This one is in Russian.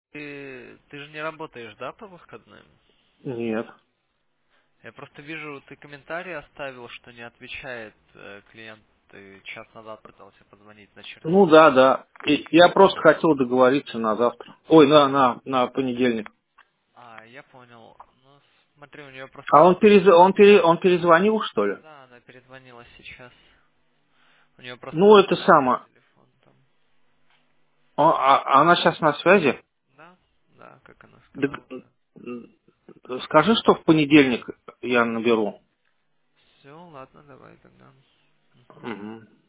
ты же не работаешь, да, по выходным? Нет. Я просто вижу, ты комментарий оставил, что не отвечает клиент. Ты час назад пытался позвонить на Ну черновой. да, да. И я просто хотел договориться на завтра. Ой, на понедельник. Я понял. Ну, смотри, у нее А просто... он перезвонил, что ли? Да, она перезвонила сейчас. У нее просто Ну, это заблокирован самое. телефон там. Она сейчас на связи? Да? Да, как она Да сказала, да. скажи, что в понедельник я наберу. Все, ладно, давай тогда. Мгм. Мгм.